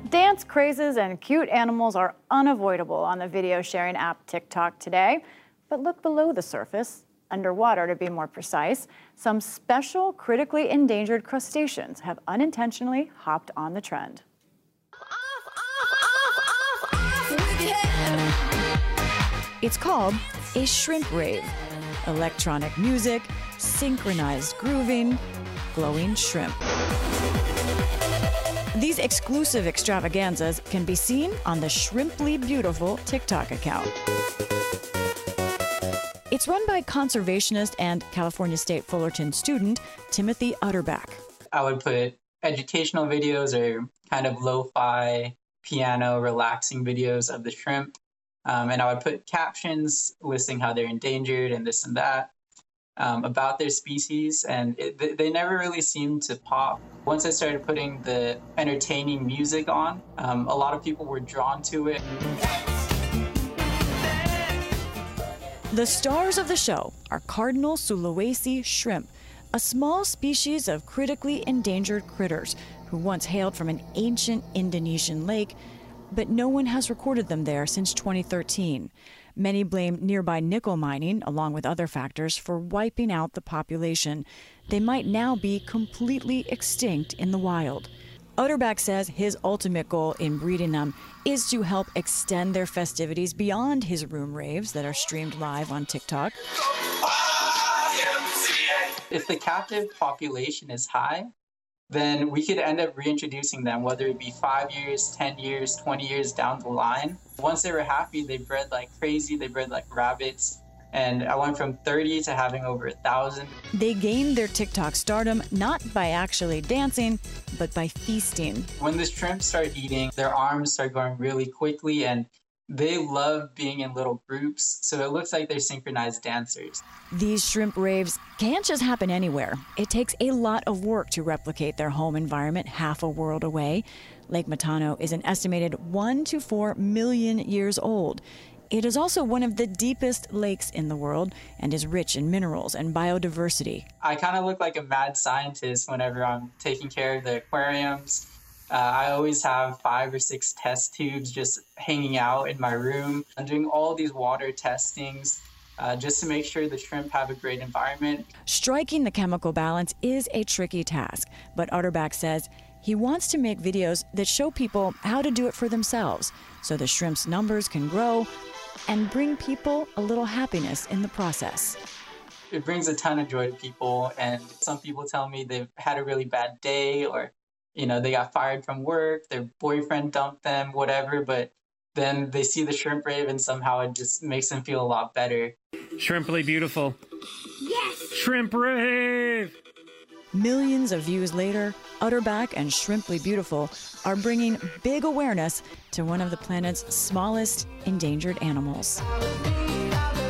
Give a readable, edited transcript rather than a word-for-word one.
Dance crazes and cute animals are unavoidable on the video sharing app TikTok today. But look below the surface, underwater to be more precise, some special critically endangered crustaceans have unintentionally hopped on the trend. It's called a shrimp rave. Electronic music, synchronized grooving, glowing shrimp. These exclusive extravaganzas can be seen on the Shrimply Beautiful TikTok account. It's run by conservationist and California State Fullerton student Timothy Utterback. I would put educational videos or kind of lo-fi, piano, relaxing videos of the shrimp. And I would put captions listing how they're endangered and this and that about their species. And they never really seemed to pop. Once I started putting the entertaining music on, a lot of people were drawn to it. The stars of the show are cardinal Sulawesi shrimp, a small species of critically endangered critters who once hailed from an ancient Indonesian lake, but no one has recorded them there since 2013. Many blame nearby nickel mining, along with other factors, for wiping out the population. They might now be completely extinct in the wild. Utterback says his ultimate goal in breeding them is to help extend their festivities beyond his room raves that are streamed live on TikTok. If the captive population is high, then we could end up reintroducing them, whether it be 5 years, 10 years, 20 years down the line. Once they were happy, they bred like crazy, they bred like rabbits. And I went from 30 to having over 1,000. They gained their TikTok stardom not by actually dancing, but by feasting. When the shrimp start eating, their arms start going really quickly, and they love being in little groups, so it looks like they're synchronized dancers. These shrimp raves can't just happen anywhere. It takes a lot of work to replicate their home environment half a world away. Lake Matano is an estimated 1 to 4 million years old. It is also one of the deepest lakes in the world and is rich in minerals and biodiversity. I kind of look like a mad scientist whenever I'm taking care of the aquariums. I always have 5 or 6 test tubes just hanging out in my room. I'm doing all these water testings just to make sure the shrimp have a great environment. Striking the chemical balance is a tricky task, but Utterback says he wants to make videos that show people how to do it for themselves so the shrimp's numbers can grow and bring people a little happiness in the process. It brings a ton of joy to people, and some people tell me they've had a really bad day, or they got fired from work, their boyfriend dumped them, whatever, but then they see the shrimp rave and somehow it just makes them feel a lot better. Shrimply Beautiful. Yes! Shrimp rave! Millions of views later, Utterback and Shrimply Beautiful are bringing big awareness to one of the planet's smallest endangered animals.